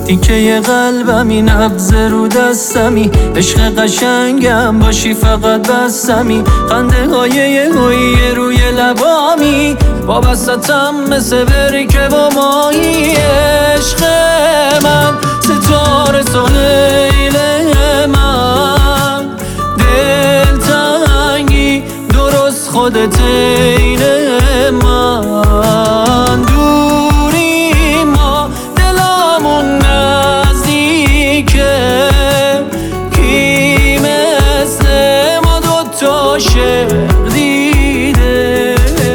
تیکه قلبمی، نبض رو دستمی، عشق قشنگم باشی فقط بستمی، خنده های هویی روی لبامی، وابستم مثل برکه و ماهی. عشق من ستاره سهیل من، دلتنگی درست خودت عین من. دوری ما دلمون نزدیکه، کی مثل ما دوتا عاشق دیده.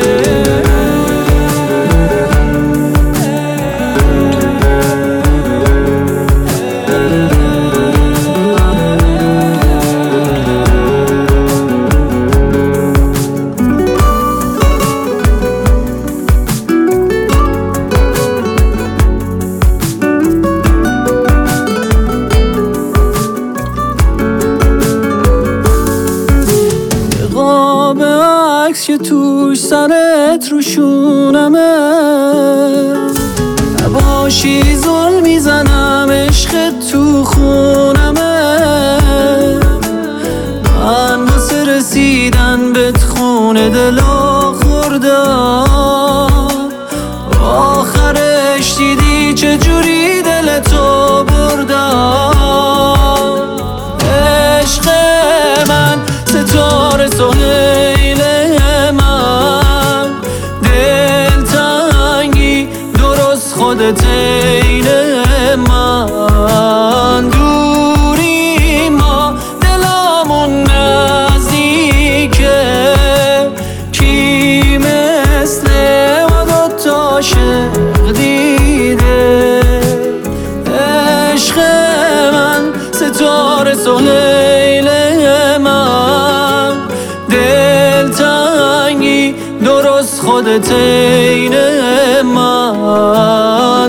که توش سرت روشونمه، نباشی ظلم میزنم عشق تو خونمه. من واسه رسیدن بهت خونه دلا خوردم، آخرش دیدی چجوری دلتو بردم. عشق من ستاره سهیل من، دلتنگی درست خودت عین من. دوری ما دلمون نزدیکه، کی مثل ما دوتا عاشق دیده. عشق من ستاره سهیل من، دلتنگی درست خودت عین من.